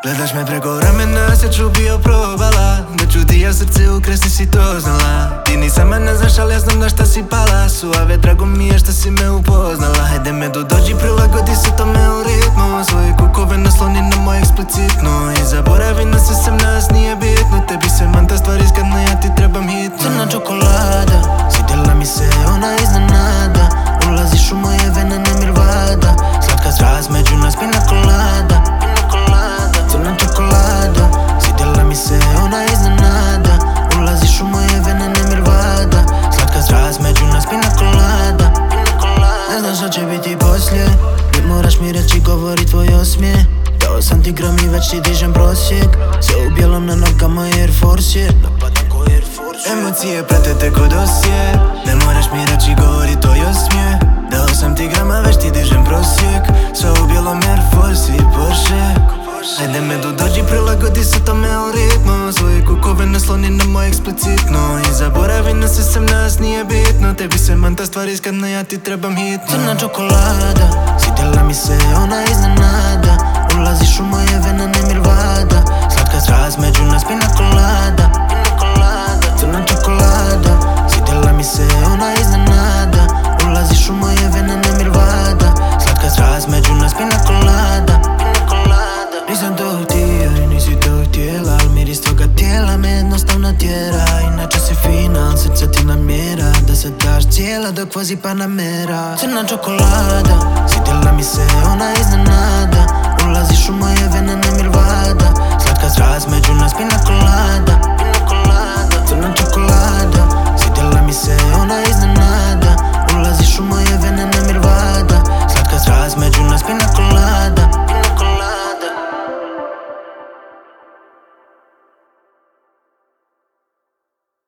Gledaš me preko ramena, sreću bio probala da ću ti ja srce ukrasti, si to znala. Ti ni sama ne znaš, ali ja znam na šta si pala. Suave, drago mi je šta si me upoznala. Hajde me dođi, prilagodi se tome u ritmu. Svoje kukove nasloni na moj eksplicitno i zaboravi na sve, sem nas nije bitno. Tebi se manta stvar iskadna, ja ti trebam hitno. Crna čokolada, svidjela mi se ona iznenada. Ulaziš u moje vene, nemir vada. Slatka strast među nas, pina kolada. Crna čokolada, svidjela mi se ona iznenada. Ulaziš u moje vene, nemir vada. Slatka strast među nas, pina kolada. Ne znaš šta će biti poslije, ne moraš mi reći, govori tvoj osmijeh. Dao sam ti gram i već ti dižem prosjek. Sve u bijelom na nogama Air Force je. Napadam ko Air Force. Emocije prate te kod osje. Ne moraš mi reći, govori tvoj osmijeh. Dao sam ti grama, već ti dižem prosjek. Sve u bijelom Air Force i Porsche. Hajde me dođi, prilagodi se tome u ritmu. Svoje kukove nasloni na moj eksplicitno i zaboravi na sve, sem nas nije bitno. Tebi se manta stvar iskadna, ja ti trebam hitno. Crna čokolada, svidjela mi se ona iznenada. Ulaziš u moje vene, nemir vada. Slatka strast među nas, pina kolada. Crna čokolada, svidjela mi se ona iznenada. Ulaziš u moje vene, nemir vada. Slatka strast među nas, pina kolada. Nisam to htio i nisi to htjela, al miris toga tijela me jednostavno tjera. Inače si fina, al srce ti namjera da se daš cijela dok vozi Panamera. Crna čokolada, svidjela mi se ona iznenada. Ulaziš u moje vene, nemir vada. Slatka strast među nas, pina kolada.